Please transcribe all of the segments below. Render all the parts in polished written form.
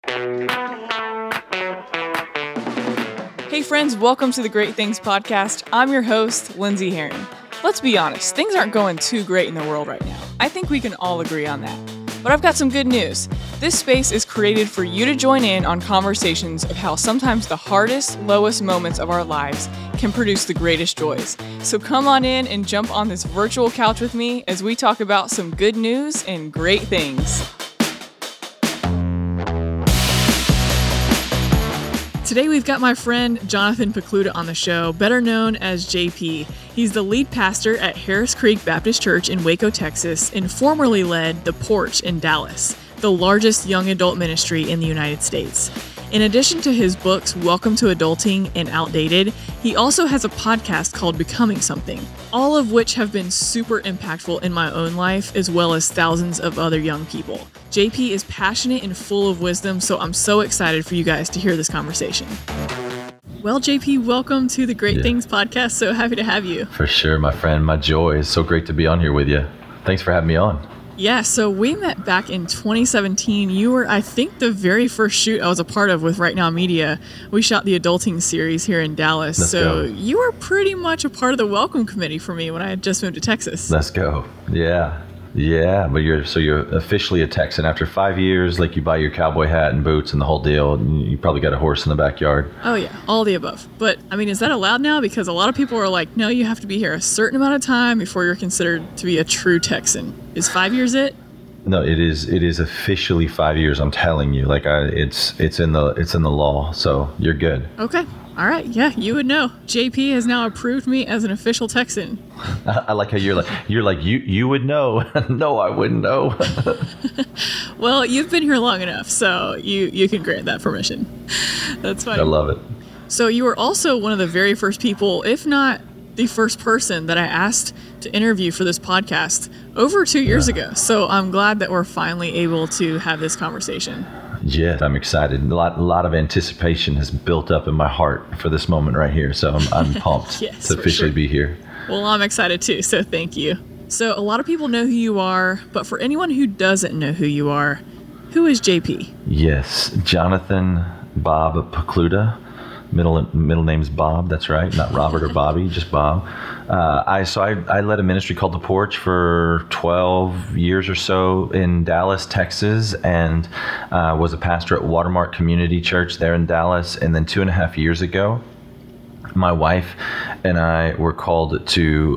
Hey friends, welcome to the Great Things Podcast. I'm your host, Lindsay Herron. Let's be honest, things aren't going too great in the world right now. I think we can all agree on that. But I've got some good news. This space is created for you to join in on conversations of how sometimes the hardest, lowest moments of our lives can produce the greatest joys. So come on in and jump on this virtual couch with me as we talk about some good news and great things. Today we've got my friend Jonathan Pokluda on the show, better known as JP. He's the lead pastor at Harris Creek Baptist Church in Waco, Texas, and formerly led The Porch in Dallas, the largest young adult ministry in the United States. In addition to his books, Welcome to Adulting and Outdated, he also has a podcast called Becoming Something, all of which have been super impactful in my own life, as well as thousands of other young people. JP is passionate and full of wisdom, so I'm so excited for you guys to hear this conversation. Well, JP, welcome to the Great Things Podcast. So happy to have you. For sure, my friend. My joy. It's so great to be on here with you. Thanks for having me on. Yeah, so we met back in 2017. You were, I think, the very first shoot I was a part of with Right Now Media. We shot the Adulting series here in Dallas. Let's go. You were pretty much a part of the welcome committee for me when I had just moved to Texas. Let's go. Yeah, but you're officially a Texan after 5 years. Like, you buy your cowboy hat and boots and the whole deal. And you probably got a horse in the backyard. Oh yeah, all the above. But I mean, is that allowed now? Because a lot of people are like, no, you have to be here a certain amount of time before you're considered to be a true Texan. Is 5 years it? No, it is officially 5 years. I'm telling you, like, it's in the law. So you're good. Okay. All right. Yeah, you would know. JP has now approved me as an official Texan. I like how you would know. No, I wouldn't know. Well, you've been here long enough, so you can grant that permission. That's fine. I love it. So you were also one of the very first people, if not the first person, that I asked to interview for this podcast over 2 years ago. So I'm glad that we're finally able to have this conversation. Yeah, I'm excited. A lot of anticipation has built up in my heart for this moment right here. So I'm pumped Yes, to officially be here. Well, I'm excited too, so thank you. So a lot of people know who you are, but for anyone who doesn't know who you are, who is JP? Yes, Jonathan Bob Pokluda. Middle name's Bob. That's right, not Robert or Bobby, just Bob. I led a ministry called The Porch for 12 years or so in Dallas, Texas, and was a pastor at Watermark Community Church there in Dallas. And then 2.5 years ago, my wife and I were called to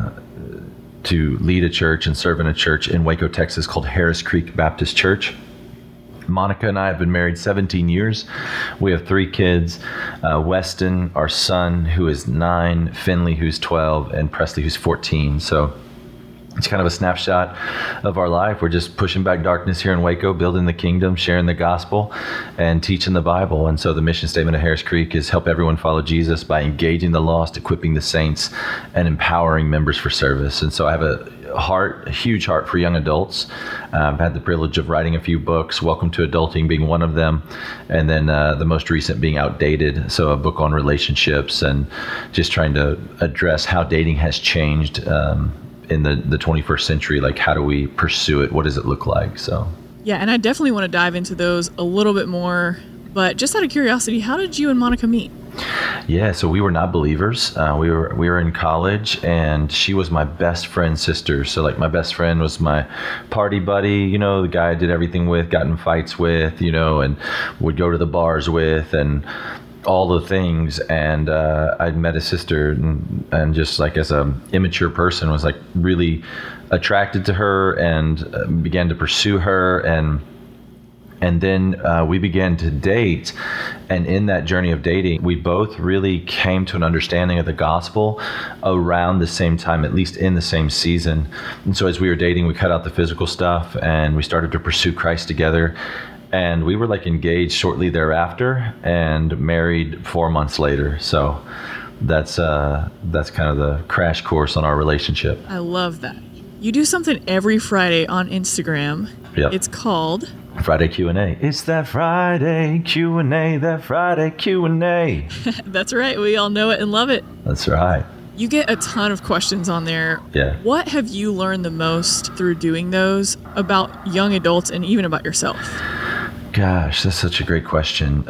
lead a church and serve in a church in Waco, Texas called Harris Creek Baptist Church. Monica and I have been married 17 years. We have 3 kids, Weston, our son, who is 9, Finley, who's 12, and Presley, who's 14. So it's kind of a snapshot of our life. We're just pushing back darkness here in Waco, building the kingdom, sharing the gospel, and teaching the Bible. And so the mission statement of Harris Creek is help everyone follow Jesus by engaging the lost, equipping the saints, and empowering members for service. And so I have a huge heart for young adults. I've had the privilege of writing a few books, Welcome to Adulting being one of them, and then the most recent being Outdated, so a book on relationships and just trying to address how dating has changed in the 21st century. Like, how do we pursue it? What does it look like? So yeah, and I definitely want to dive into those a little bit more, but just out of curiosity, how did you and Monica meet? Yeah, so we were not believers. We were in college, and she was my best friend's sister. So, like, my best friend was my party buddy, the guy I did everything with, got in fights with, and would go to the bars with, and all the things. And I'd met his sister, and just like as a immature person was like really attracted to her and began to pursue her. And then we began to date. And in that journey of dating, we both really came to an understanding of the gospel around the same time, at least in the same season. And so as we were dating, we cut out the physical stuff and we started to pursue Christ together. And we were like engaged shortly thereafter and married 4 months later. So that's kind of the crash course on our relationship. I love that. You do something every Friday on Instagram. Yep. It's called Friday Q&A. It's that Friday Q&A, that Friday Q&A. That's right. We all know it and love it. That's right. You get a ton of questions on there. Yeah. What have you learned the most through doing those about young adults and even about yourself? Gosh, that's such a great question.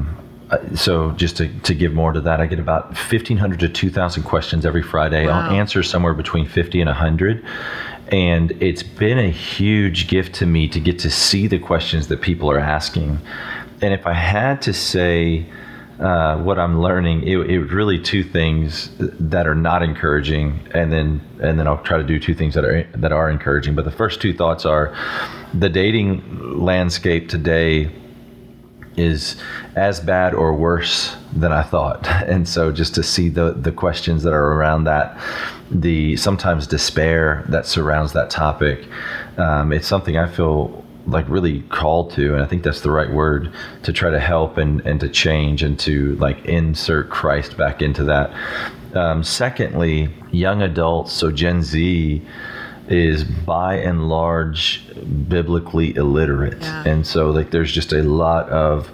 So just to give more to that, I get about 1,500 to 2,000 questions every Friday. Wow. I'll answer somewhere between 50 and 100. And it's been a huge gift to me to get to see the questions that people are asking. And if I had to say what I'm learning, it really two things that are not encouraging, and then I'll try to do two things that are encouraging. But the first two thoughts are the dating landscape today is as bad or worse than I thought. And so just to see the questions that are around that, the sometimes despair that surrounds that topic, it's something I feel like really called to, and I think that's the right word, to try to help and to change and to like insert Christ back into that. Secondly, young adults, so Gen Z, is by and large biblically illiterate. Yeah. And so like there's just a lot of,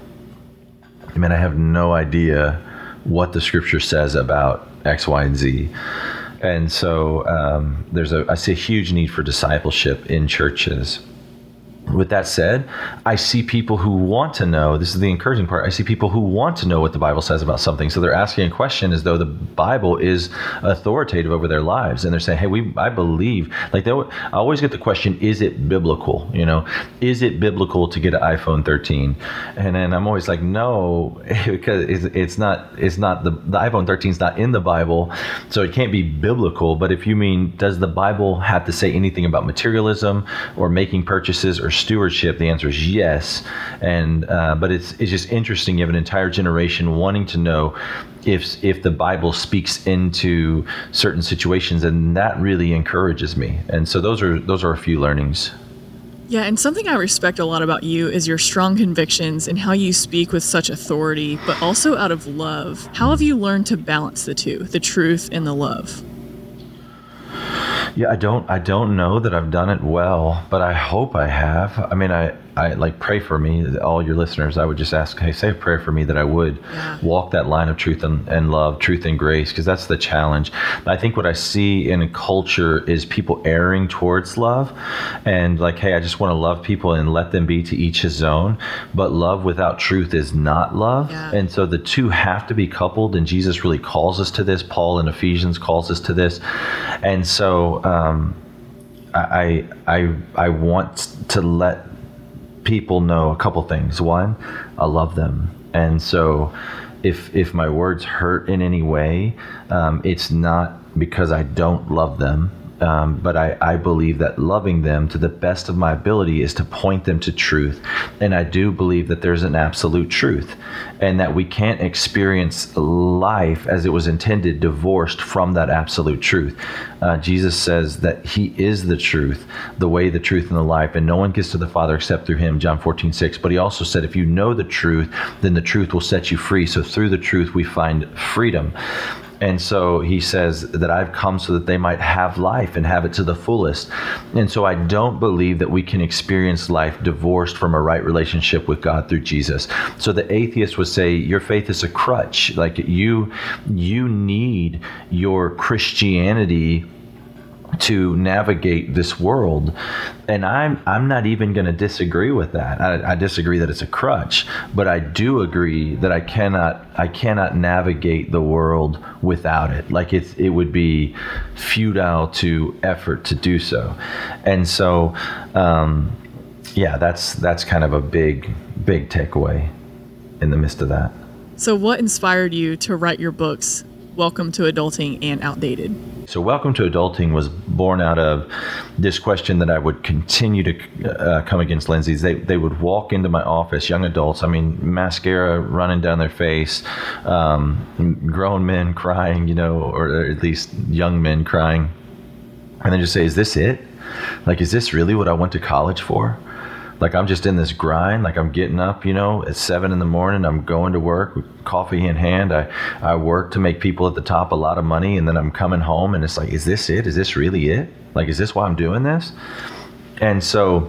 I have no idea what the scripture says about X, Y, and Z. And so I see a huge need for discipleship in churches. With that said, I see people who want to know, this is the encouraging part, I see people who want to know what the Bible says about something. So they're asking a question as though the Bible is authoritative over their lives. And they're saying, hey, I believe, I always get the question, is it biblical? Is it biblical to get an iPhone 13? And then I'm always like, no, because it's not, the iPhone 13 is not in the Bible, so it can't be biblical. But if you mean, does the Bible have to say anything about materialism or making purchases or stewardship, the answer is yes. And but it's just interesting. You have an entire generation wanting to know if the Bible speaks into certain situations, and that really encourages me. And so those are a few learnings. Yeah, and something I respect a lot about you is your strong convictions and how you speak with such authority, but also out of love. How have you learned to balance the two, the truth and the love? Yeah, I don't know that I've done it well, but I hope I have. I like, pray for me, all your listeners. I would just ask, hey, say a prayer for me that I would walk that line of truth and love, truth and grace, because that's the challenge. I think what I see in a culture is people erring towards love, and like, hey, I just want to love people and let them be to each his own. But love without truth is not love. Yeah. And so the two have to be coupled, and Jesus really calls us to this. Paul in Ephesians calls us to this. And so I want to let people know a couple things. One, I love them. And so if my words hurt in any way, it's not because I don't love them. But I believe that loving them to the best of my ability is to point them to truth. And I do believe that there's an absolute truth, and that we can't experience life as it was intended divorced from that absolute truth. Jesus says that he is the truth, the way, the truth, and the life, and no one gets to the Father except through him, John 14:6. But he also said, if you know the truth, then the truth will set you free. So through the truth, we find freedom. And so he says that I've come so that they might have life and have it to the fullest. And so I don't believe that we can experience life divorced from a right relationship with God through Jesus. So the atheist would say your faith is a crutch. Like you need your Christianity to navigate this world. And I'm not even going to disagree with that. I disagree that it's a crutch, but I do agree that I cannot navigate the world without it. Like it would be futile to effort to do so. And so that's kind of a big takeaway in the midst of that. So what inspired you to write your books, Welcome to Adulting and Outdated? So Welcome to Adulting was born out of this question that I would continue to come against Lindsay's. They would walk into my office, young adults, mascara running down their face, grown men crying, or at least young men crying. And then just say, is this it? Like, is this really what I went to college for? Like, I'm just in this grind. Like, I'm getting up, at 7 a.m. I'm going to work with coffee in hand. I work to make people at the top a lot of money, and then I'm coming home and it's like, is this it? Is this really it? Like, is this why I'm doing this? And so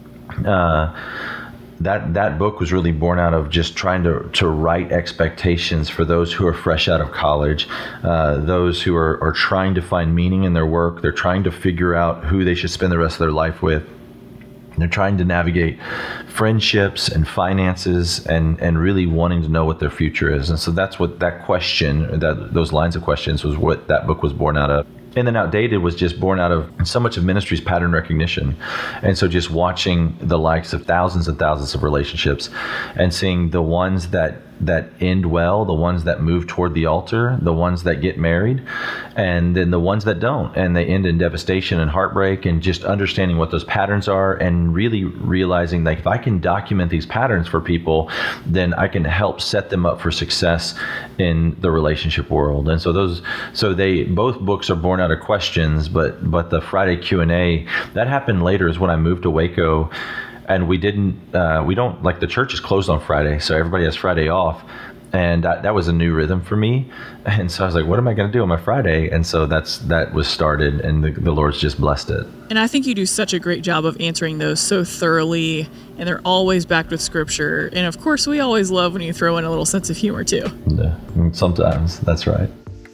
that book was really born out of just trying to write expectations for those who are fresh out of college, those who are trying to find meaning in their work. They're trying to figure out who they should spend the rest of their life with. They're trying to navigate friendships and finances and really wanting to know what their future is. And so that's what that question, those lines of questions was what that book was born out of. And then Outdated was just born out of so much of ministry's pattern recognition. And so just watching the likes of thousands and thousands of relationships and seeing the ones that end well, the ones that move toward the altar, the ones that get married, and then the ones that don't, and they end in devastation and heartbreak, and just understanding what those patterns are and really realizing that if I can document these patterns for people, then I can help set them up for success in the relationship world. And so both books are born out of questions, but the Friday Q&A, that happened later is when I moved to Waco. And we don't, like, the church is closed on Friday, so everybody has Friday off. And that was a new rhythm for me. And so I was like, what am I going to do on my Friday? And so that was started, and the Lord's just blessed it. And I think you do such a great job of answering those so thoroughly, and they're always backed with scripture. And of course, we always love when you throw in a little sense of humor too. Yeah, sometimes, that's right.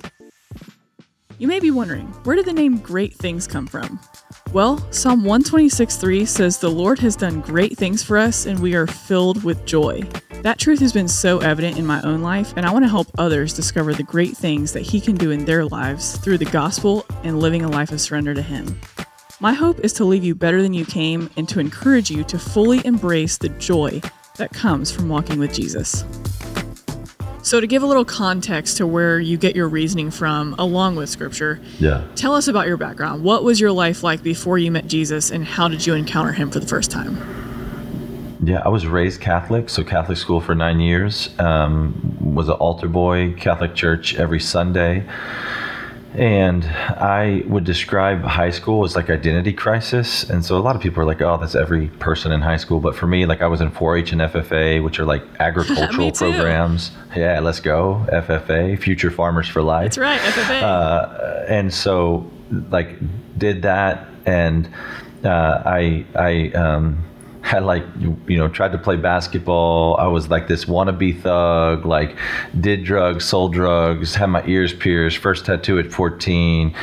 You may be wondering, where did the name Great Things come from? Well, Psalm 126:3 says the Lord has done great things for us and we are filled with joy. That truth has been so evident in my own life, and I want to help others discover the great things that He can do in their lives through the gospel and living a life of surrender to Him. My hope is to leave you better than you came and to encourage you to fully embrace the joy that comes from walking with Jesus. So to give a little context to where you get your reasoning from, along with scripture, tell us about your background. What was your life like before you met Jesus, and how did you encounter Him for the first time? Yeah, I was raised Catholic, so Catholic school for 9 years, was an altar boy, Catholic church every Sunday. And I would describe high school as like identity crisis. And so a lot of people are like, oh, that's every person in high school. But for me, like, I was in 4-H and FFA, which are like agricultural programs. Yeah, let's go. FFA, Future Farmers for Life. That's right, FFA. And so, like, did that. And I had, like, tried to play basketball. I was like this wannabe thug, like, did drugs, sold drugs, had my ears pierced, first tattoo at 14.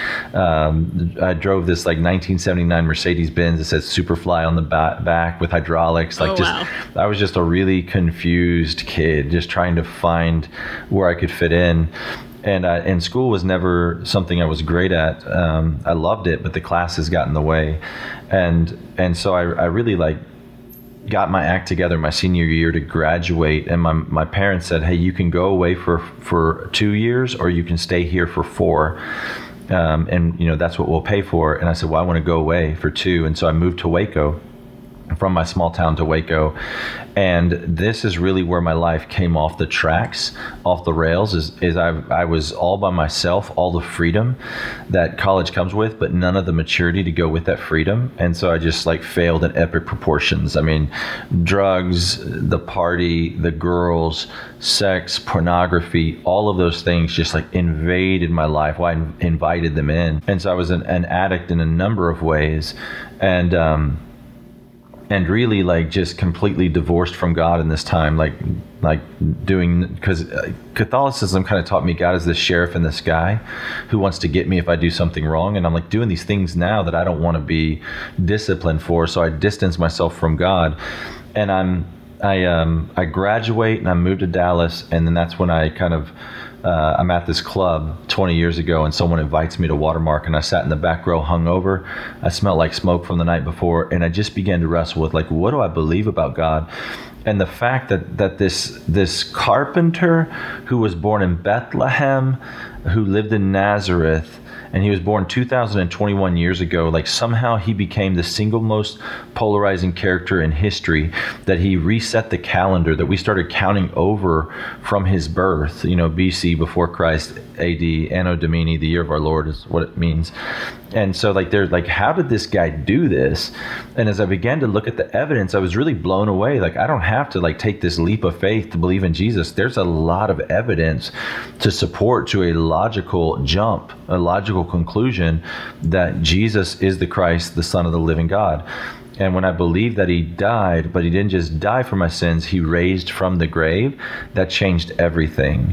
I drove this like 1979 Mercedes-Benz that said Superfly on the back with hydraulics. Like, I was just a really confused kid, just trying to find where I could fit in. And school was never something I was great at. I loved it, but the classes got in the way. And so I really, like, got my act together my senior year to graduate, and my parents said, hey, you can go away for 2 years or you can stay here for 4, and that's what we'll pay for. And I said, well, I want to go away for 2. And so I moved to Waco, from my small town to Waco. And this is really where my life came off the tracks, off the rails, is I was all by myself, all the freedom that college comes with, but none of the maturity to go with that freedom. And so I just, like, failed in epic proportions. I mean, drugs, the party, the girls, sex, pornography, all of those things just, like, invaded my life. Well, I invited them in. And so I was an addict in a number of ways. And really, like, just completely divorced from God in this time, like doing, because Catholicism kind of taught me God is the sheriff in the sky who wants to get me if I do something wrong. And I'm, like, doing these things now that I don't want to be disciplined for. So I distance myself from God. And I graduate and I moved to Dallas. And then that's when I kind of, I'm at this club 20 years ago, and someone invites me to Watermark, and I sat in the back row hungover. I smelled like smoke from the night before, and I just began to wrestle with, like, what do I believe about God? And the fact that this carpenter who was born in Bethlehem, who lived in Nazareth, and he was born 2,021 years ago, like, somehow he became the single most polarizing character in history, that he reset the calendar, that we started counting over from his birth, BC, before Christ, AD, Anno Domini, the year of our Lord is what it means. And so, like, there's, like, how did this guy do this? And as I began to look at the evidence, I was really blown away. Like, I don't have to, like, take this leap of faith to believe in Jesus. There's a lot of evidence to support to a logical jump, a logical conclusion that Jesus is the Christ, the Son of the living God. And when I believed that he died, but he didn't just die for my sins, he raised from the grave, that changed everything.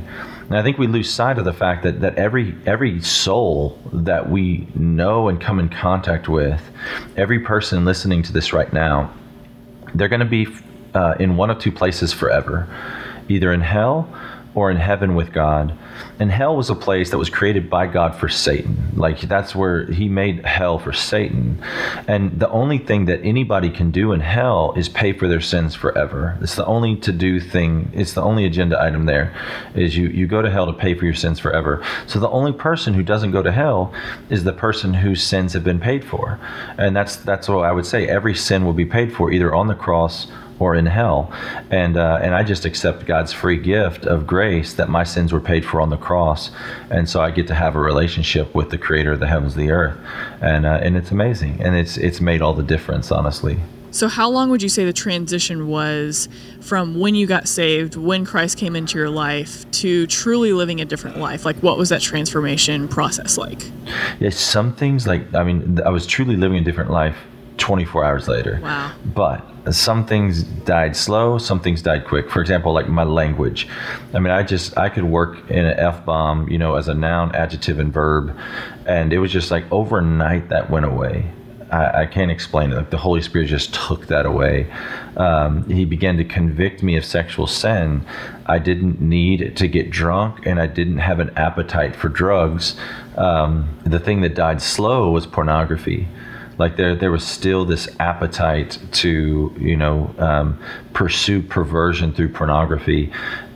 And I think we lose sight of the fact that every soul that we know and come in contact with, every person listening to this right now, they're going to be in one of two places forever, either in hell or in heaven with God. And hell was a place that was created by God for Satan. Like, that's where he made hell for Satan. And the only thing that anybody can do in hell is pay for their sins forever. It's the only to-do thing. It's the only agenda item there, is you go to hell to pay for your sins forever. So the only person who doesn't go to hell is the person whose sins have been paid for. And that's what I would say. Every sin will be paid for, either on the cross or in hell. And I just accept God's free gift of grace that my sins were paid for on the cross. And so I get to have a relationship with the creator of the heavens and the earth. And it's amazing. And it's made all the difference, honestly. So how long would you say the transition was from when you got saved, when Christ came into your life, to truly living a different life? Like, what was that transformation process like? Yeah, some things, I was truly living a different life 24 hours later. Wow. But some things died slow, some things died quick. For example, like my language. I could work in an F-bomb, as a noun, adjective, and verb. And it was just like overnight that went away. I can't explain it. Like, the Holy Spirit just took that away. He began to convict me of sexual sin. I didn't need to get drunk, and I didn't have an appetite for drugs. The thing that died slow was pornography. Like, there was still this appetite to, pursue perversion through pornography.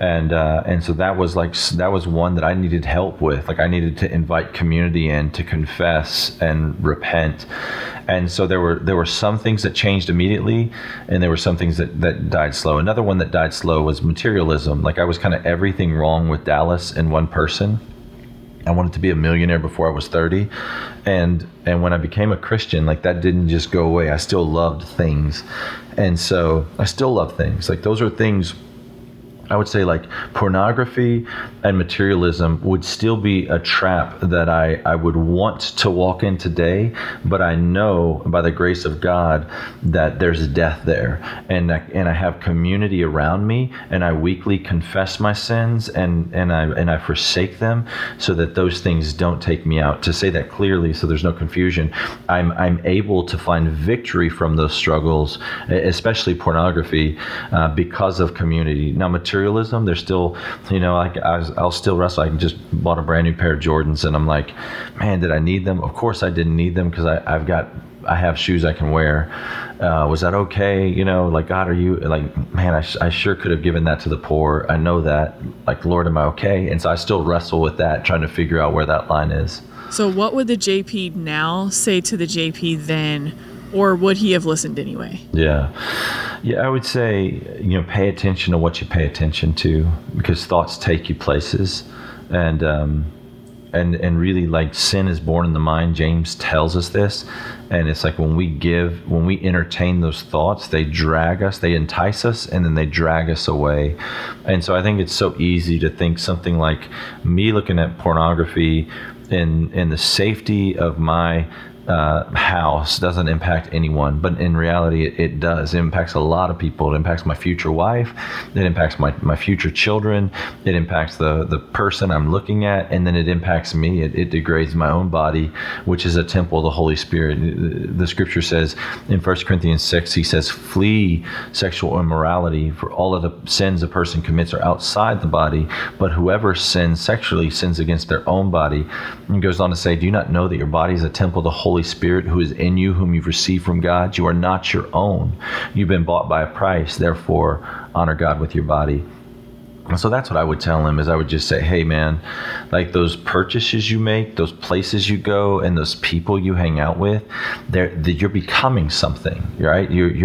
And so that was one that I needed help with. Like, I needed to invite community in to confess and repent. And so there were some things that changed immediately, and there were some things that died slow. Another one that died slow was materialism. Like, I was kind of everything wrong with Dallas in one person. I wanted to be a millionaire before I was 30. And when I became a Christian, like, that didn't just go away. I still loved things. And so I still love things. Like, those are things, I would say, like, pornography and materialism would still be a trap that I would want to walk in today, but I know by the grace of God that there's death there, and I have community around me, and I weekly confess my sins and I forsake them so that those things don't take me out. To say that clearly, so there's no confusion, I'm able to find victory from those struggles, especially pornography, because of community. Now, materialism, there's still, I'll still wrestle. I just bought a brand new pair of Jordans, and I'm like, man, did I need them? Of course I didn't need them, because I have shoes I can wear. Was that okay? Like, God, are you, like, man, I sure could have given that to the poor. I know that. Like, Lord, am I okay? And so I still wrestle with that, trying to figure out where that line is. So what would the JP now say to the JP then? Or would he have listened anyway? Yeah, I would say, pay attention to what you pay attention to, because thoughts take you places. And really, like, sin is born in the mind. James tells us this. And it's like, when we entertain those thoughts, they drag us, they entice us, and then they drag us away. And so I think it's so easy to think something like me looking at pornography in the safety of my house doesn't impact anyone, but in reality it does. It impacts a lot of people. It impacts my future wife, it impacts my future children, it impacts the person I'm looking at, and then it impacts me. It degrades my own body, which is a temple of the Holy Spirit. The scripture says in 1 Corinthians 6, he says, flee sexual immorality, for all of the sins a person commits are outside the body, but whoever sins sexually sins against their own body. And he goes on to say, do you not know that your body is a temple of the Holy Spirit who is in you, whom you've received from God? You are not your own. You've been bought by a price. Therefore, honor God with your body. And so that's what I would tell him, is I would just say, hey man, like, those purchases you make, those places you go, and those people you hang out with, you're becoming something, right?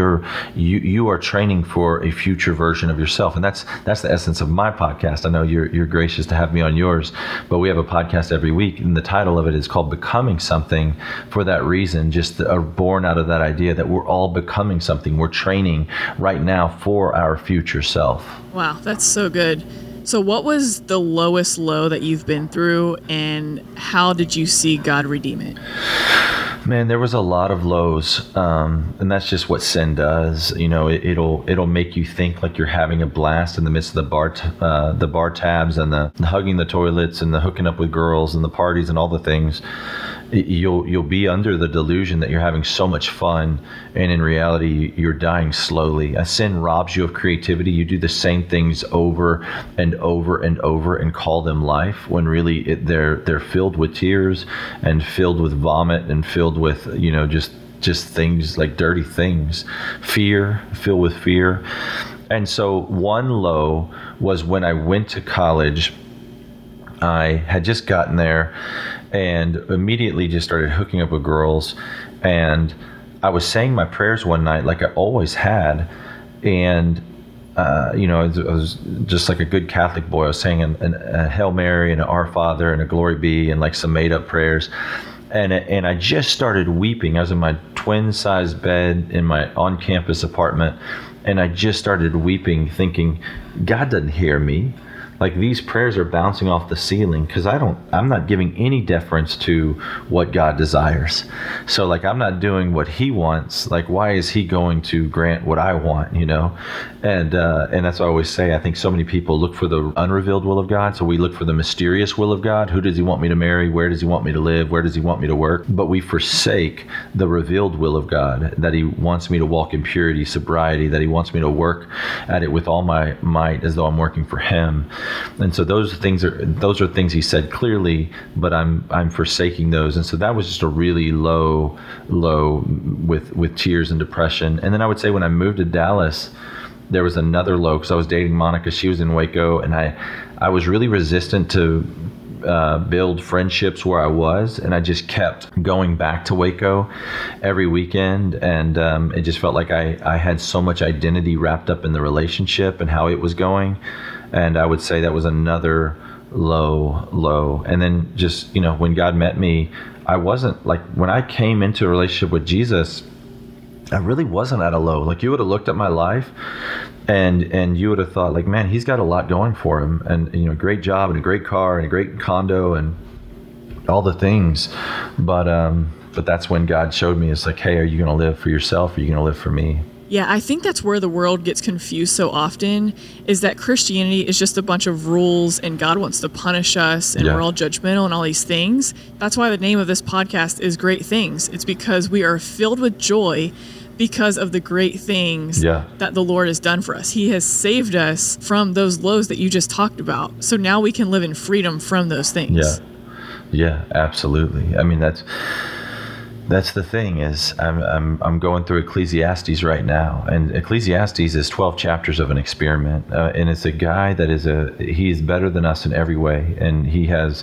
You are training for a future version of yourself. And that's the essence of my podcast. I know you're gracious to have me on yours, but we have a podcast every week, and the title of it is called Becoming Something, for that reason, just born out of that idea that we're all becoming something. We're training right now for our future self. Wow, that's so good. So what was the lowest low that you've been through, and how did you see God redeem it? Man, there was a lot of lows, and that's just what sin does. It'll make you think like you're having a blast in the midst of the bar tabs and the hugging the toilets and the hooking up with girls and the parties and all the things. You'll be under the delusion that you're having so much fun, and in reality, you're dying slowly. Sin robs you of creativity. You do the same things over and over and over and call them life, when really they're filled with tears and filled with vomit and filled with just things like dirty things, filled with fear. And so one low was when I went to college. I had just gotten there and immediately just started hooking up with girls. And I was saying my prayers one night like I always had. And, I was just like a good Catholic boy. I was saying a Hail Mary and an Our Father and a Glory Be and like some made up prayers. And I just started weeping. I was in my twin-sized bed in my on-campus apartment. And I just started weeping, thinking, God doesn't hear me. Like, these prayers are bouncing off the ceiling because I'm not giving any deference to what God desires. So like, I'm not doing what he wants. Like, why is he going to grant what I want, And that's what I always say. I think so many people look for the unrevealed will of God. So we look for the mysterious will of God. Who does he want me to marry? Where does he want me to live? Where does he want me to work? But we forsake the revealed will of God, that he wants me to walk in purity, sobriety, that he wants me to work at it with all my might as though I'm working for him. And so those are things he said clearly, but I'm forsaking those. And so that was just a really low with tears and depression. And then I would say when I moved to Dallas, there was another low because I was dating Monica. She was in Waco, and I was really resistant to build friendships where I was, and I just kept going back to Waco every weekend, and it just felt like I had so much identity wrapped up in the relationship and how it was going. And I would say that was another low. And then just, when God met me, I wasn't like, when I came into a relationship with Jesus, I really wasn't at a low. Like, you would have looked at my life and you would have thought like, man, he's got a lot going for him, and a great job and a great car and a great condo and all the things. But that's when God showed me, it's like, hey, are you going to live for yourself? Or are you going to live for me? Yeah, I think that's where the world gets confused so often, is that Christianity is just a bunch of rules and God wants to punish us and we're all judgmental and all these things. That's why the name of this podcast is Great Things. It's because we are filled with joy because of the great things that the Lord has done for us. He has saved us from those lows that you just talked about. So now we can live in freedom from those things. Yeah, absolutely. I mean, that's the thing is I'm going through Ecclesiastes right now, and Ecclesiastes is 12 chapters of an experiment, and it's a guy that he's better than us in every way, and he has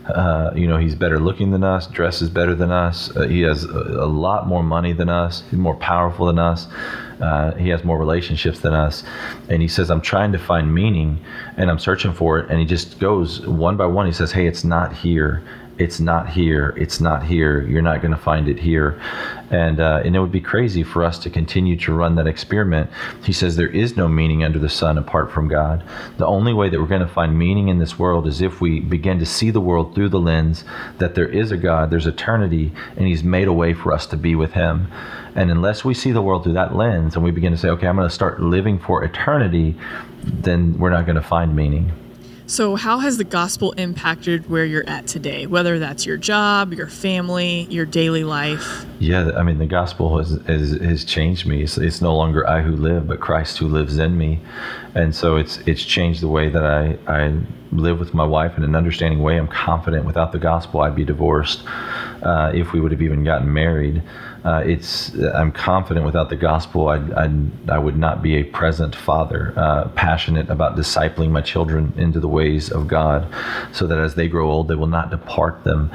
he's better looking than us, dresses better than us, he has a lot more money than us, he's more powerful than us, he has more relationships than us, and he says, I'm trying to find meaning and I'm searching for it, and he just goes one by one. He says, hey, it's not here. It's not here. It's not here. You're not going to find it here. And it would be crazy for us to continue to run that experiment. He says there is no meaning under the sun apart from God. The only way that we're going to find meaning in this world is if we begin to see the world through the lens that there is a God, there's eternity, and he's made a way for us to be with him. And unless we see the world through that lens and we begin to say, okay, I'm going to start living for eternity, then we're not going to find meaning. So how has the gospel impacted where you're at today, whether that's your job, your family, your daily life? Yeah, I mean, the gospel has changed me. It's no longer I who live, but Christ who lives in me. And so it's changed the way that I live with my wife in an understanding way. I'm confident without the gospel, I'd be divorced if we would have even gotten married. I'm confident without the gospel, I would not be a present father, passionate about discipling my children into the ways of God, so that as they grow old, they will not depart them.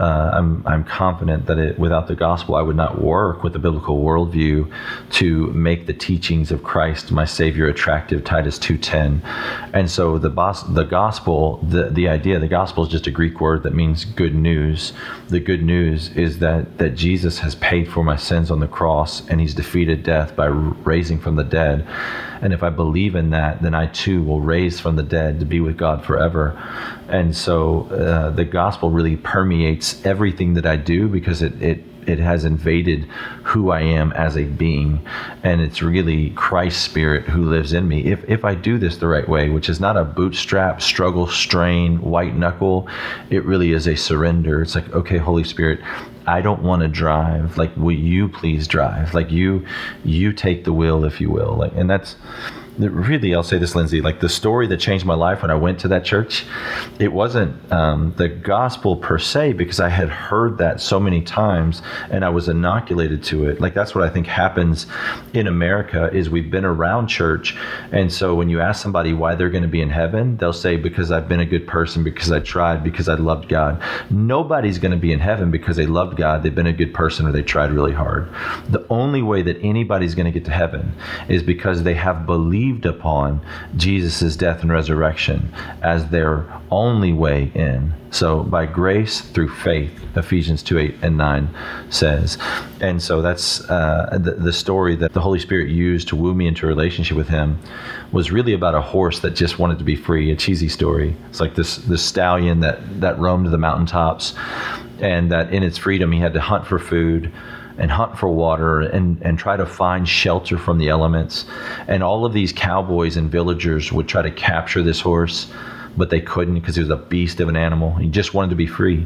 I'm confident that without the gospel, I would not work with the biblical worldview to make the teachings of Christ, my Savior, attractive, Titus 2:10. And so the gospel, the idea, the gospel is just a Greek word that means good news. The good news is that Jesus has paid for my sins on the cross, and he's defeated death by raising from the dead. And if I believe in that, then I too will raise from the dead to be with God forever. And so the gospel really permeates everything that I do, because it it has invaded who I am as a being, and it's really Christ's Spirit who lives in me. If I do this the right way, which is not a bootstrap, struggle, strain, white knuckle, it really is a surrender. It's like, okay, Holy Spirit, I don't want to drive. Like, will you please drive? Like, you take the wheel, if you will. Like, and that's really, I'll say this, Lindsay, like the story that changed my life when I went to that church, it wasn't the gospel per se, because I had heard that so many times and I was inoculated to it. Like, that's what I think happens in America is we've been around church. And so when you ask somebody why they're going to be in heaven, they'll say, because I've been a good person, because I tried, because I loved God. Nobody's going to be in heaven because they loved God, they've been a good person, or they tried really hard. The only way that anybody's going to get to heaven is because they have believed upon Jesus' death and resurrection as their only way in. So by grace through faith, Ephesians 2:8-9 says. And so that's the story that the Holy Spirit used to woo me into a relationship with him was really about a horse that just wanted to be free, a cheesy story. It's like this stallion that roamed the mountaintops, and that in its freedom he had to hunt for food and hunt for water and try to find shelter from the elements. And all of these cowboys and villagers would try to capture this horse, but they couldn't because he was a beast of an animal. He just wanted to be free.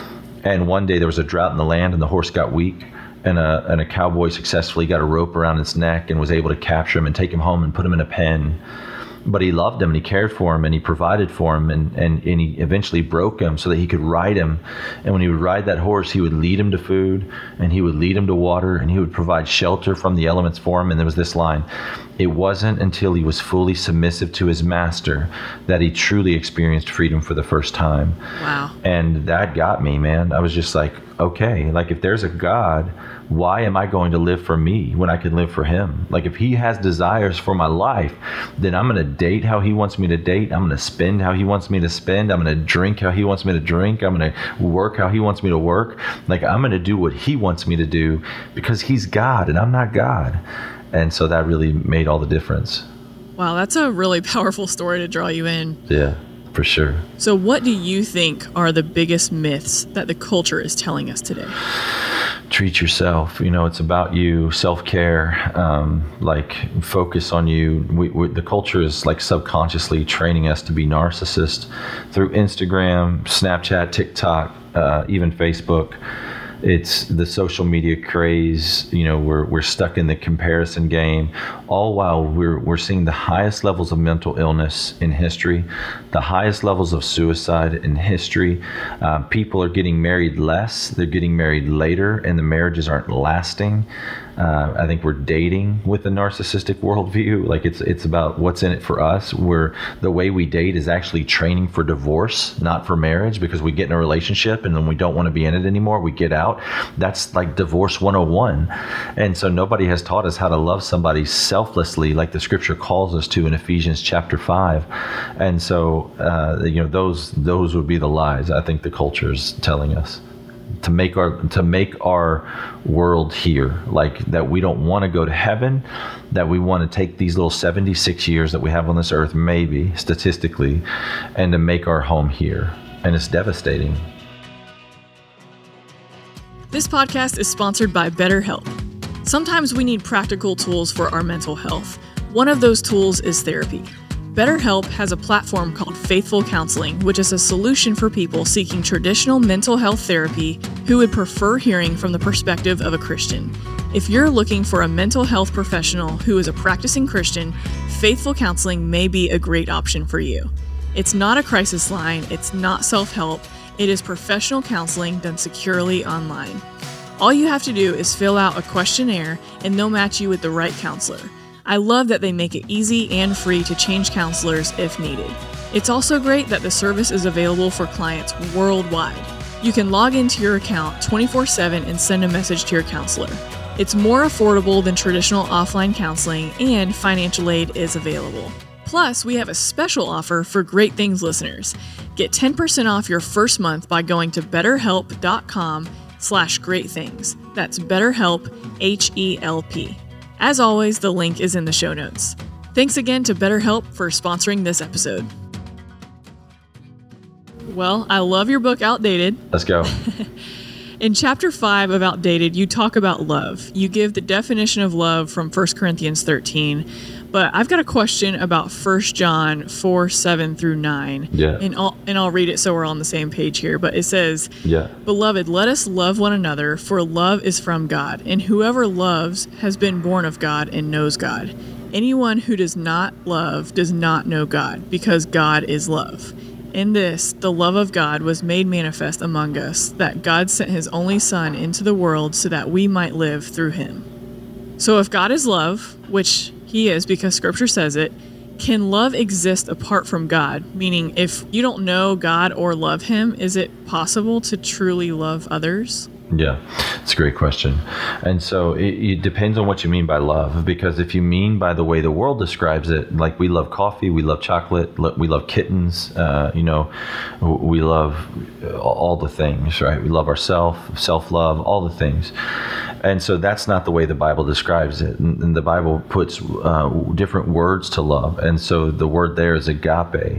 And one day there was a drought in the land and the horse got weak, and a cowboy successfully got a rope around its neck and was able to capture him and take him home and put him in a pen. But he loved him and he cared for him and he provided for him, and he eventually broke him so that he could ride him. And when he would ride that horse, he would lead him to food and he would lead him to water and he would provide shelter from the elements for him. And there was this line: it wasn't until he was fully submissive to his master that he truly experienced freedom for the first time. Wow. And that got me, man. I was just like, okay, like if there's a God, why am I going to live for me when I can live for him? Like if he has desires for my life, then I'm going to date how he wants me to date. I'm going to spend how he wants me to spend. I'm going to drink how he wants me to drink. I'm going to work how he wants me to work. Like I'm going to do what he wants me to do because he's God and I'm not God. And so that really made all the difference. Wow, that's a really powerful story to draw you in. Yeah, for sure. So what do you think are the biggest myths that the culture is telling us today? Treat yourself. It's about you. Self-care. Like focus on you. The culture is like subconsciously training us to be narcissists through Instagram, Snapchat, TikTok, even Facebook. It's the social media craze. We're stuck in the comparison game, all while we're seeing the highest levels of mental illness in history, the highest levels of suicide in history. People are getting married less, they're getting married later, and the marriages aren't lasting. I think we're dating with a narcissistic worldview. Like it's about what's in it for us. Where the way we date is actually training for divorce, not for marriage, because we get in a relationship and then we don't want to be in it anymore. We get out. That's like divorce 101. And so nobody has taught us how to love somebody selflessly, like the scripture calls us to in Ephesians chapter 5. And so, those would be the lies I think the culture is telling us. To make our world here, like that we don't want to go to heaven, that we want to take these little 76 years that we have on this earth, maybe statistically, and to make our home here. And it's devastating. This podcast is sponsored by BetterHelp. Sometimes we need practical tools for our mental health. One of those tools is therapy. BetterHelp has a platform called Faithful Counseling, which is a solution for people seeking traditional mental health therapy who would prefer hearing from the perspective of a Christian. If you're looking for a mental health professional who is a practicing Christian, Faithful Counseling may be a great option for you. It's not a crisis line, it's not self-help, it is professional counseling done securely online. All you have to do is fill out a questionnaire and they'll match you with the right counselor. I love that they make it easy and free to change counselors if needed. It's also great that the service is available for clients worldwide. You can log into your account 24/7 and send a message to your counselor. It's more affordable than traditional offline counseling, and financial aid is available. Plus, we have a special offer for Great Things listeners. Get 10% off your first month by going to betterhelp.com/greatthings. That's BetterHelp, HELP. As always, the link is in the show notes. Thanks again to BetterHelp for sponsoring this episode. Well, I love your book, Outdated. Let's go. In chapter 5 of Outdated, you talk about love. You give the definition of love from 1 Corinthians 13. But I've got a question about 1 John 4:7-9. Yeah. And I'll read it so we're on the same page here. But it says, Yeah. Beloved, let us love one another, for love is from God. And whoever loves has been born of God and knows God. Anyone who does not love does not know God, because God is love. In this, the love of God was made manifest among us, that God sent his only Son into the world so that we might live through him. So if God is love, which he is because Scripture says it, can love exist apart from God? Meaning, if you don't know God or love him, is it possible to truly love others? Yeah, it's a great question. And so it depends on what you mean by love, because if you mean by the way the world describes it, like we love coffee, we love chocolate, we love kittens, we love all the things, right? We love ourselves, self-love, all the things. And so that's not the way the Bible describes it. And the Bible puts different words to love. And so the word there is agape.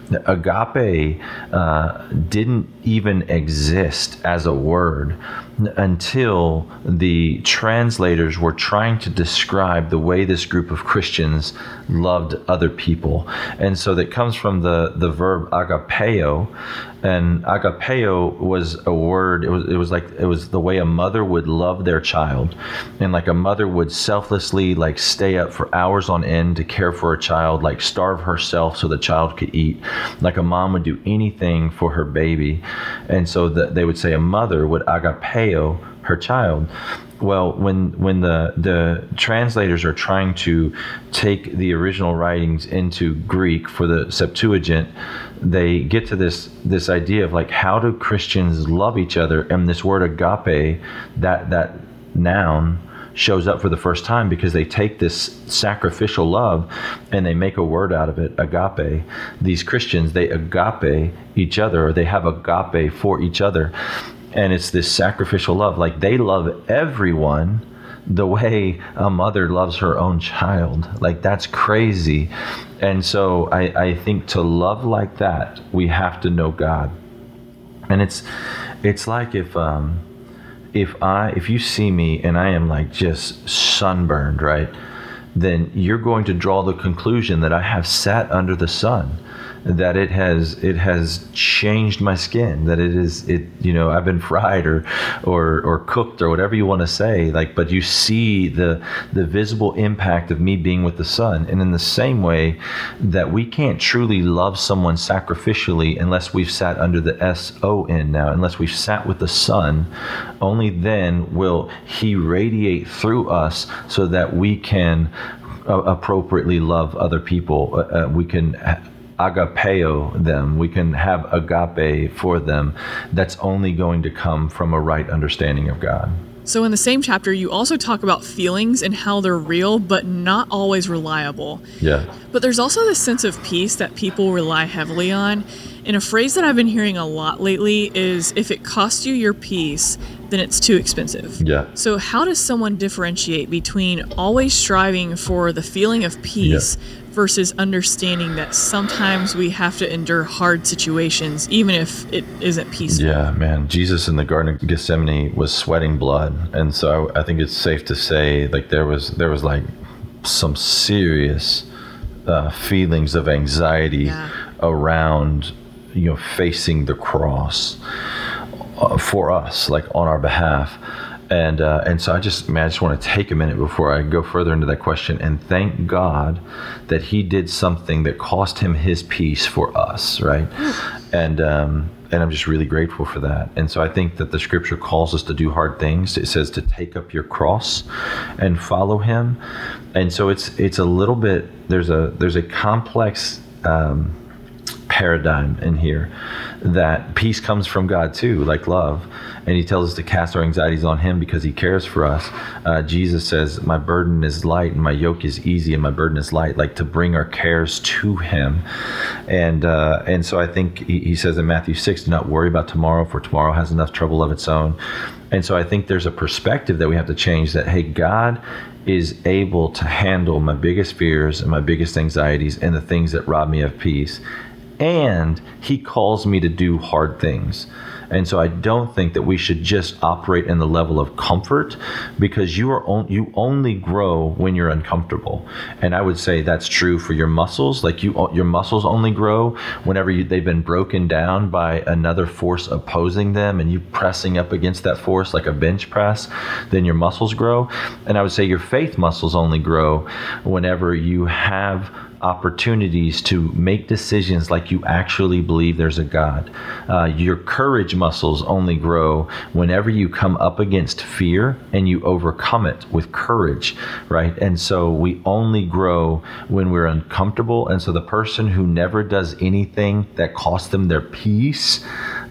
Agape didn't even exist as a word until the translators were trying to describe the way this group of Christians loved other people. And so that comes from the verb agapeo. And agapeo was a word, it was the way a mother would love their child. And like a mother would selflessly like stay up for hours on end to care for a child, like starve herself so the child could eat. Like a mom would do anything for her baby. And so they would say a mother would agapeo her child. Well, when the translators are trying to take the original writings into Greek for the Septuagint, they get to this idea of like, how do Christians love each other? And this word agape, that noun, shows up for the first time because they take this sacrificial love and they make a word out of it, agape. These Christians, they agape each other, or they have agape for each other. And it's this sacrificial love. Like they love everyone the way a mother loves her own child. Like that's crazy. And so I think to love like that, we have to know God. And it's like if you see me and I am like just sunburned, right? Then you're going to draw the conclusion that I have sat under the sun, that it has changed my skin, that I've been fried or cooked or whatever you want to say, like, but you see the visible impact of me being with the sun. And in the same way that we can't truly love someone sacrificially unless we've sat under the SON now, unless we've sat with the sun, only then will he radiate through us so that we can appropriately love other people. We can agapeo them. We can have agape for them. That's only going to come from a right understanding of God. So in the same chapter, you also talk about feelings and how they're real, but not always reliable. Yeah. But there's also this sense of peace that people rely heavily on. And a phrase that I've been hearing a lot lately is, if it costs you your peace, then it's too expensive. Yeah. So how does someone differentiate between always striving for the feeling of peace versus understanding that sometimes we have to endure hard situations, even if it isn't peaceful? Yeah, man. Jesus in the Garden of Gethsemane was sweating blood. And so I think it's safe to say like there was like some serious feelings of anxiety around, facing the cross for us, like on our behalf. And so I just want to take a minute before I go further into that question and thank God that he did something that cost him his peace for us, right? And I'm just really grateful for that. And so I think that the scripture calls us to do hard things. It says to take up your cross and follow him. And so it's a little bit, there's a complex paradigm in here that peace comes from God too, like love. And he tells us to cast our anxieties on him because he cares for us. Jesus says, my burden is light and my yoke is easy and my burden is light, like to bring our cares to him. And so I think he says in Matthew 6, do not worry about tomorrow, for tomorrow has enough trouble of its own. And so I think there's a perspective that we have to change, that, hey, God is able to handle my biggest fears and my biggest anxieties and the things that rob me of peace. And he calls me to do hard things. And so I don't think that we should just operate in the level of comfort, because you only grow when you're uncomfortable. And I would say that's true for your muscles. Like your muscles only grow whenever they've been broken down by another force opposing them, and you pressing up against that force like a bench press, then your muscles grow. And I would say your faith muscles only grow whenever you have opportunities to make decisions like you actually believe there's a God. Your courage muscles only grow whenever you come up against fear and you overcome it with courage, right? And so we only grow when we're uncomfortable. And so the person who never does anything that costs them their peace,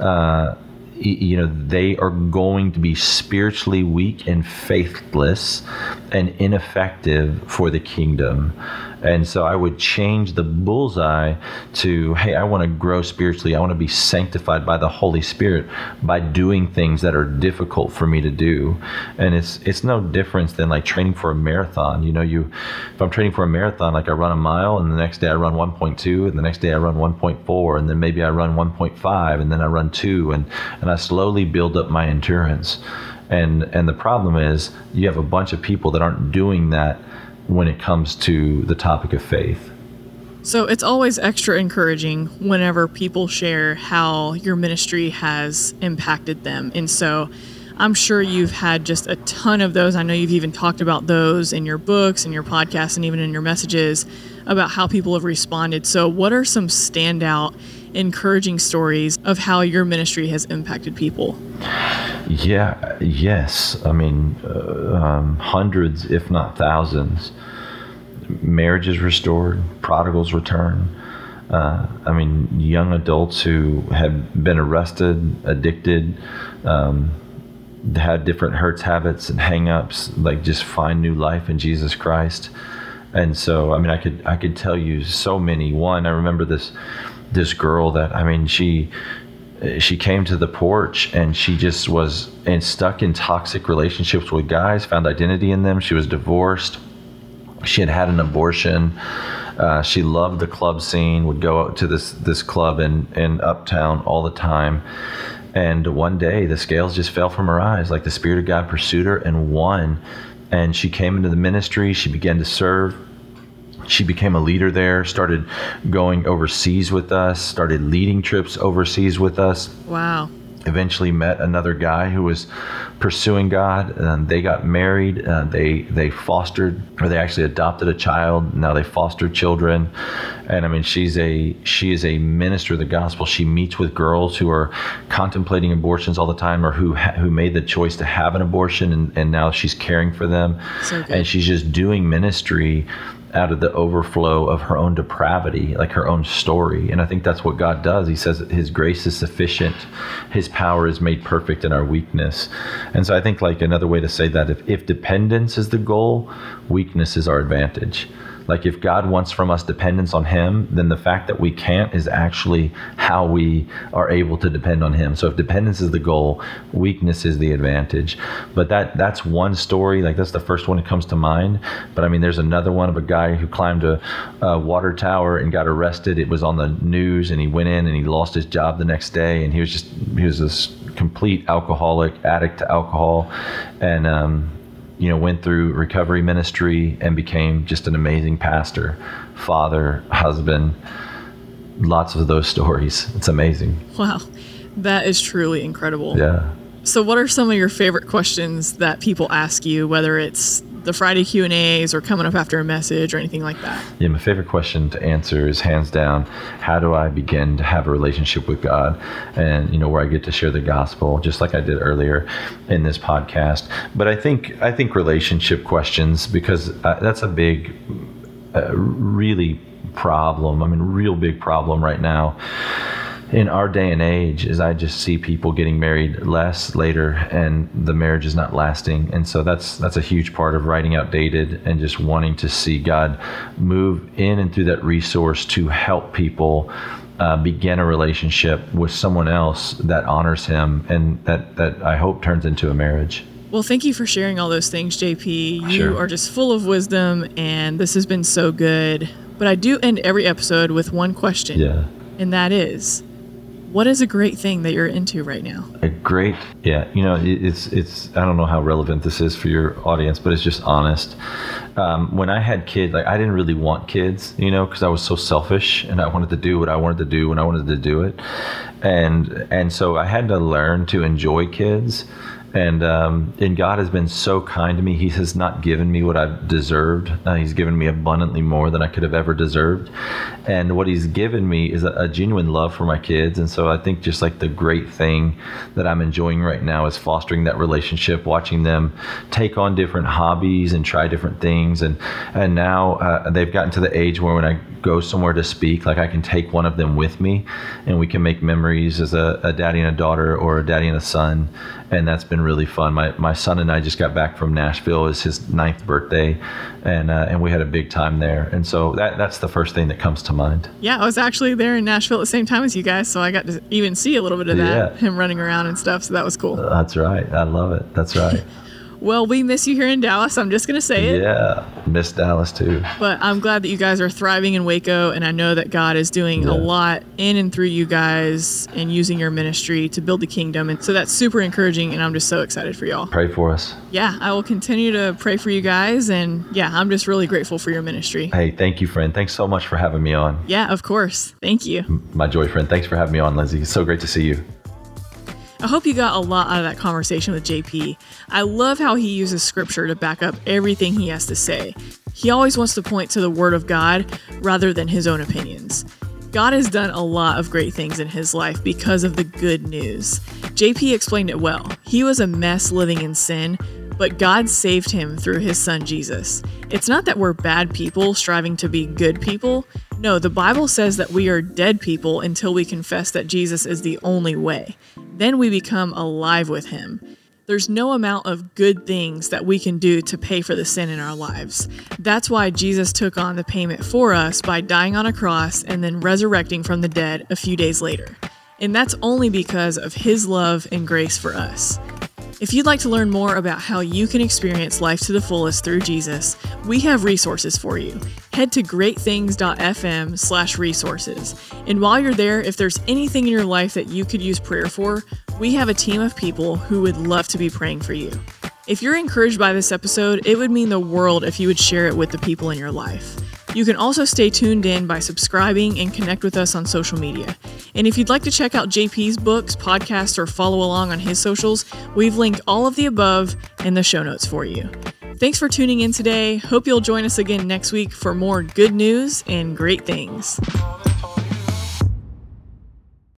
they are going to be spiritually weak and faithless and ineffective for the kingdom. And so I would change the bullseye to, hey, I want to grow spiritually. I want to be sanctified by the Holy Spirit by doing things that are difficult for me to do. And it's no difference than like training for a marathon. If I'm training for a marathon, like I run a mile and the next day I run 1.2 and the next day I run 1.4 and then maybe I run 1.5 and then I run 2 and I slowly build up my endurance. And the problem is you have a bunch of people that aren't doing that when it comes to the topic of faith. So it's always extra encouraging whenever people share how your ministry has impacted them. And so I'm sure you've had just a ton of those. I know you've even talked about those in your books and your podcasts and even in your messages about how people have responded. So what are some standout, encouraging stories of how your ministry has impacted people? Yes. I mean, hundreds, if not thousands. Marriages restored, prodigals return. Young adults who have been arrested, addicted, had different hurts, habits, and hang-ups, like just find new life in Jesus Christ. And so, I could tell you so many. One, I remember this girl that, she came to the porch and she just was stuck in toxic relationships with guys, found identity in them. She was divorced. She had an abortion. She loved the club scene, would go out to this club in Uptown all the time. And one day the scales just fell from her eyes, like the Spirit of God pursued her and won. And she came into the ministry. She began to serve. She became a leader there, started going overseas with us, started leading trips overseas with us. Wow. Eventually met another guy who was pursuing God. They got married. They fostered, or they actually adopted a child. Now they foster children. And she is a minister of the gospel. She meets with girls who are contemplating abortions all the time, or who made the choice to have an abortion, and now she's caring for them. So good. And she's just doing ministry out of the overflow of her own depravity, like her own story. And I think that's what God does. He says that His grace is sufficient. His power is made perfect in our weakness. And so I think, like, another way to say that, if dependence is the goal, weakness is our advantage. Like, if God wants from us dependence on Him, then the fact that we can't is actually how we are able to depend on Him. So if dependence is the goal, weakness is the advantage. But that's one story. Like, that's the first one that comes to mind. But there's another one of a guy who climbed a water tower and got arrested. It was on the news, and he went in and he lost his job the next day. And he was this complete alcoholic, addict to alcohol, and went through recovery ministry and became just an amazing pastor, father, husband. Lots of those stories. It's amazing. Wow. That is truly incredible. Yeah. So what are some of your favorite questions that people ask you, whether it's the Friday Q&As or coming up after a message or anything like that? Yeah, my favorite question to answer is, hands down, how do I begin to have a relationship with God? And, where I get to share the gospel, just like I did earlier in this podcast. But I think relationship questions, because that's a big, really problem. Real big problem right now in our day and age, is I just see people getting married less, later, and the marriage is not lasting. And so that's a huge part of writing Outdated, and just wanting to see God move in and through that resource to help people begin a relationship with someone else that honors Him, and that I hope turns into a marriage. Well, thank you for sharing all those things, JP. You Sure. are just full of wisdom, and this has been so good. But I do end every episode with one question. Yeah. And that is, What is a great thing that you're into right now? Yeah, it's I don't know how relevant this is for your audience, but it's just honest. When I had kids, like, I didn't really want kids, because I was so selfish and I wanted to do what I wanted to do when I wanted to do it. And so I had to learn to enjoy kids. And God has been so kind to me. He has not given me what I've deserved. He's given me abundantly more than I could have ever deserved. And what he's given me is a genuine love for my kids. And so I think just like the great thing that I'm enjoying right now is fostering that relationship, watching them take on different hobbies and try different things. And now they've gotten to the age where when I go somewhere to speak, like, I can take one of them with me and we can make memories as a daddy and a daughter, or a daddy and a son. And that's been really fun. My son and I just got back from Nashville. It's his 9th birthday, and we had a big time there. And so that's the first thing that comes to mind. Yeah, I was actually there in Nashville at the same time as you guys, so I got to even see a little bit of that, him running around and stuff. So that was cool. That's right. I love it. That's right. Well, we miss you here in Dallas. I'm just going to say it. Yeah, miss Dallas too. But I'm glad that you guys are thriving in Waco, and I know that God is doing a lot in and through you guys and using your ministry to build the kingdom. And so that's super encouraging, and I'm just so excited for y'all. Pray for us. Yeah, I will continue to pray for you guys, and I'm just really grateful for your ministry. Hey, thank you, friend. Thanks so much for having me on. Yeah, of course. Thank you. My joy, friend. Thanks for having me on, Lindsay. It's so great to see you. I hope you got a lot out of that conversation with JP. I love how he uses scripture to back up everything he has to say. He always wants to point to the word of God rather than his own opinions. God has done a lot of great things in his life because of the good news. JP explained it well. He was a mess living in sin, but God saved him through his son Jesus. It's not that we're bad people striving to be good people. No, the Bible says that we are dead people until we confess that Jesus is the only way. Then we become alive with him. There's no amount of good things that we can do to pay for the sin in our lives. That's why Jesus took on the payment for us by dying on a cross and then resurrecting from the dead a few days later. And that's only because of his love and grace for us. If you'd like to learn more about how you can experience life to the fullest through Jesus, we have resources for you. Head to greatthings.fm/resources. And while you're there, if there's anything in your life that you could use prayer for, we have a team of people who would love to be praying for you. If you're encouraged by this episode, it would mean the world if you would share it with the people in your life. You can also stay tuned in by subscribing and connect with us on social media. And if you'd like to check out JP's books, podcasts, or follow along on his socials, we've linked all of the above in the show notes for you. Thanks for tuning in today. Hope you'll join us again next week for more good news and great things.